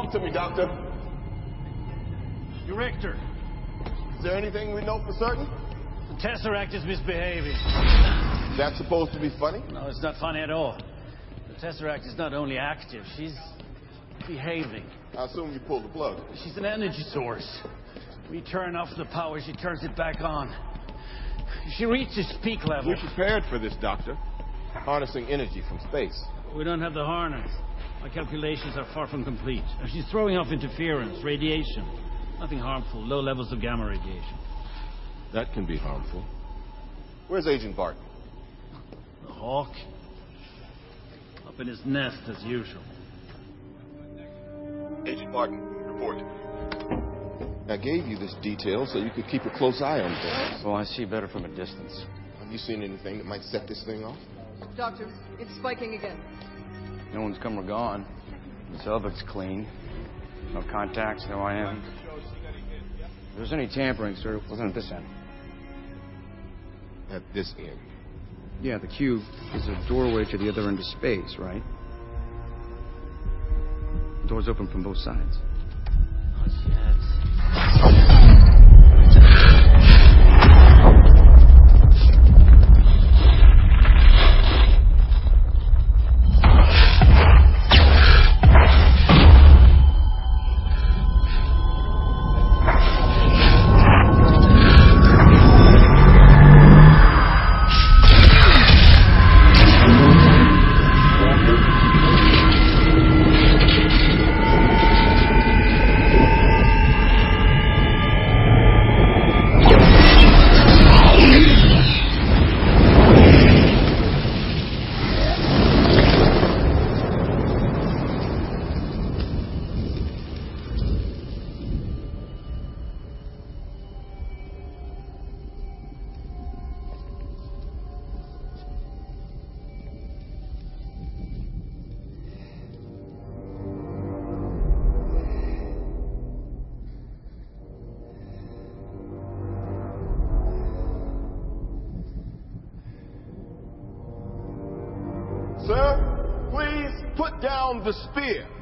Talk to me, Doctor. Director. Is there anything we know for certain? The Tesseract is misbehaving. Is that supposed to be funny? No, it's not funny at all. The Tesseract is not only active, she's behaving. I assume you pulled the plug. She's an energy source. We turn off the power, she turns it back on. She reaches peak level. We're prepared for this, Doctor. Harnessing energy from space. We don't have the harness. My calculations are far from complete. She's throwing off interference, radiation. Nothing harmful, low levels of gamma radiation. That can be harmful. Where's Agent Barton? The Hawk? Up in his nest, as usual. Agent Barton, report. I gave you this detail so you could keep a close eye on things. Well, I see better from a distance. Have you seen anything that might set this thing off? Doctor, it's spiking again. No one's come or gone. The cell looks clean. No contacts, no IM. If there's any tampering, sir, it wasn't at this end. At this end? Yeah, the cube is a doorway to the other end of space, right? The door's open from both sides. Not yet. Sir, please put down the spear.